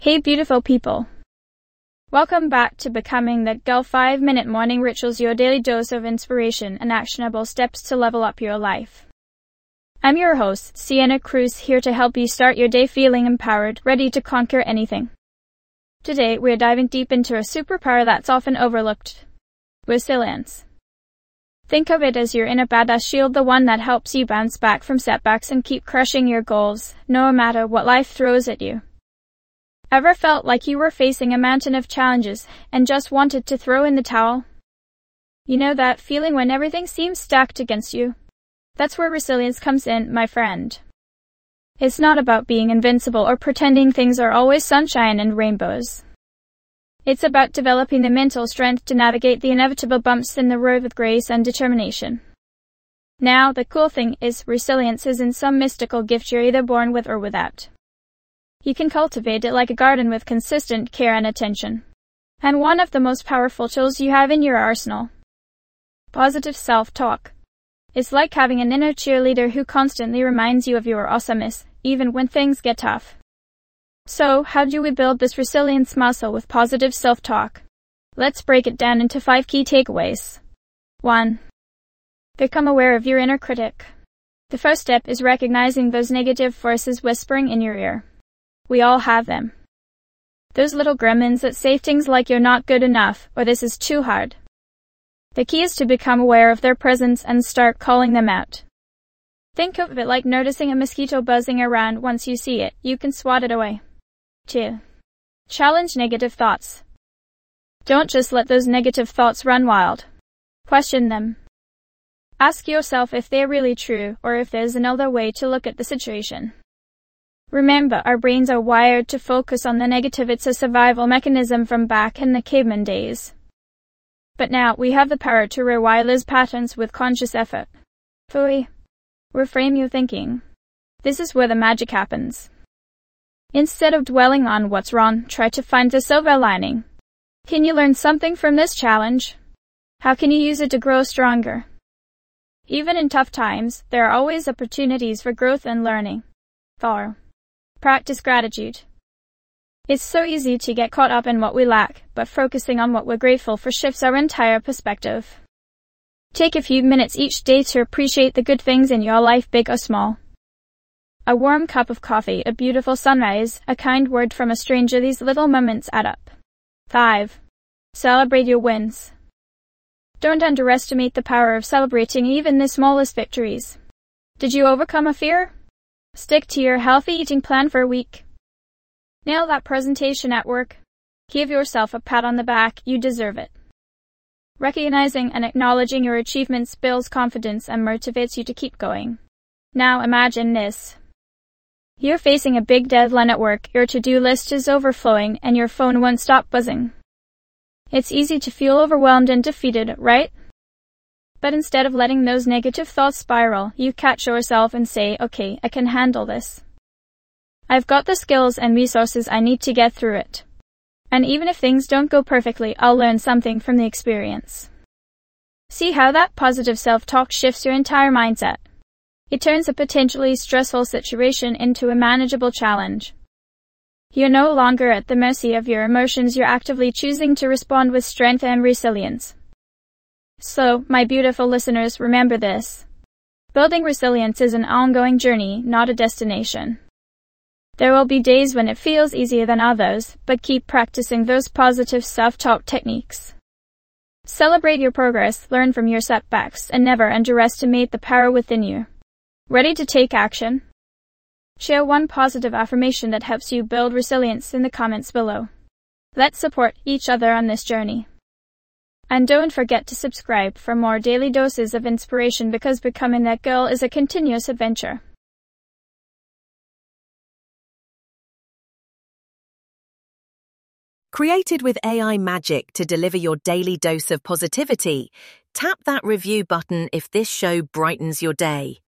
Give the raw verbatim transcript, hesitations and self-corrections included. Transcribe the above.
Hey beautiful people. Welcome back to Becoming That Girl five minute Morning Rituals, your daily dose of inspiration and actionable steps to level up your life. I'm your host, Sienna Cruz, here to help you start your day feeling empowered, ready to conquer anything. Today, we're diving deep into a superpower that's often overlooked. Resilience. Think of it as your inner badass shield, the one that helps you bounce back from setbacks and keep crushing your goals, no matter what life throws at you. Ever felt like you were facing a mountain of challenges and just wanted to throw in the towel? You know that feeling when everything seems stacked against you? That's where resilience comes in, my friend. It's not about being invincible or pretending things are always sunshine and rainbows. It's about developing the mental strength to navigate the inevitable bumps in the road with grace and determination. Now, the cool thing is, resilience isn't some mystical gift you're either born with or without. You can cultivate it like a garden with consistent care and attention. And one of the most powerful tools you have in your arsenal. Positive self-talk. It's like having an inner cheerleader who constantly reminds you of your awesomeness, even when things get tough. So, how do we build this resilience muscle with positive self-talk? Let's break it down into five key takeaways. one. Become aware of your inner critic. The first step is recognizing those negative voices whispering in your ear. We all have them. Those little gremlins that say things like you're not good enough or this is too hard. The key is to become aware of their presence and start calling them out. Think of it like noticing a mosquito buzzing around. Once you see it, you can swat it away. two. Challenge negative thoughts. Don't just let those negative thoughts run wild. Question them. Ask yourself if they're really true or if there's another way to look at the situation. Remember, our brains are wired to focus on the negative. It's a survival mechanism from back in the caveman days. But now, we have the power to rewire those patterns with conscious effort. three. Reframe your thinking. This is where the magic happens. Instead of dwelling on what's wrong, try to find the silver lining. Can you learn something from this challenge? How can you use it to grow stronger? Even in tough times, there are always opportunities for growth and learning. four. Practice gratitude. It's so easy to get caught up in what we lack, but focusing on what we're grateful for shifts our entire perspective. Take a few minutes each day to appreciate the good things in your life, big or small. A warm cup of coffee, a beautiful sunrise, a kind word from a stranger. These little moments add up. five. Celebrate your wins. Don't underestimate the power of celebrating even the smallest victories. Did you overcome a fear? Stick to your healthy eating plan for a week. Nail that presentation at work. Give yourself a pat on the back, you deserve it. Recognizing and acknowledging your achievements builds confidence and motivates you to keep going. Now imagine this. You're facing a big deadline at work, your to-do list is overflowing, and your phone won't stop buzzing. It's easy to feel overwhelmed and defeated, right? But instead of letting those negative thoughts spiral, you catch yourself and say, okay, I can handle this. I've got the skills and resources I need to get through it. And even if things don't go perfectly, I'll learn something from the experience. See how that positive self-talk shifts your entire mindset. It turns a potentially stressful situation into a manageable challenge. You're no longer at the mercy of your emotions, you're actively choosing to respond with strength and resilience. So, my beautiful listeners, remember this. Building resilience is an ongoing journey, not a destination. There will be days when it feels easier than others, but keep practicing those positive self-talk techniques. Celebrate your progress, learn from your setbacks, and never underestimate the power within you. Ready to take action? Share one positive affirmation that helps you build resilience in the comments below. Let's support each other on this journey. And don't forget to subscribe for more daily doses of inspiration, because becoming that girl is a continuous adventure. Created with A I magic to deliver your daily dose of positivity, tap that review button if this show brightens your day.